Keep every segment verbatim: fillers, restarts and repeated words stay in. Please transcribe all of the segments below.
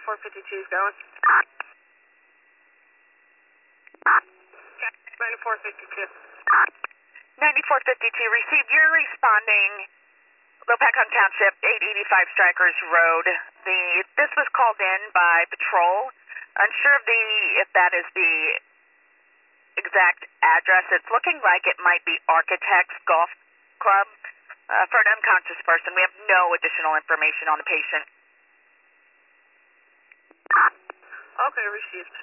four fifty-two is going. ninety-four fifty-two. ninety-four fifty-two, received. You're responding. Lopakon Township, eight eighty-five Strikers Road. The This was called in by patrol. Unsure of the if that is the exact address. It's looking like it might be Architects Golf Club uh, for an unconscious person. We have no additional information on the patient. Okay, received.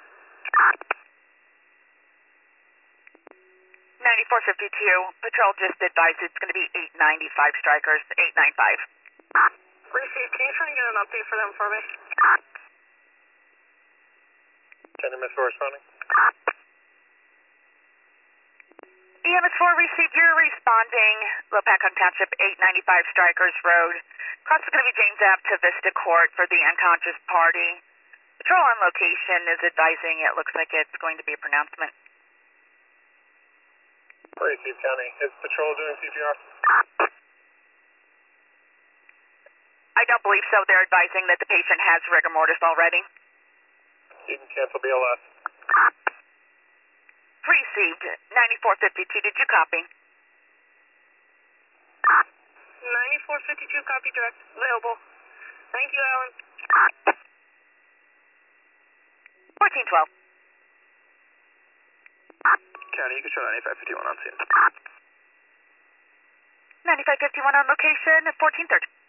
ninety-four fifty-two, patrol just advised it's going to be eight ninety-five Strikers, eight ninety-five. Received. Can you try and get an update for them for me? ten M S four responding. E M S four received. You're responding. Lopakon Township, eight ninety-five Strikers Road. Cross is going to be James Ave to Vista Court for the unconscious party. Patrol on location is advising it looks like it's going to be a pronouncement. Receive County. Is patrol doing C P R? I don't believe so. They're advising that the patient has rigor mortis already. You can cancel B L S. Received. ninety-four fifty-two, did you copy? ninety-four fifty-two, copy direct. Available. Thank you, Alan. fourteen twelve. County, you can show ninety-five fifty-one on scene. ninety-five fifty-one on location, fourteen thirty.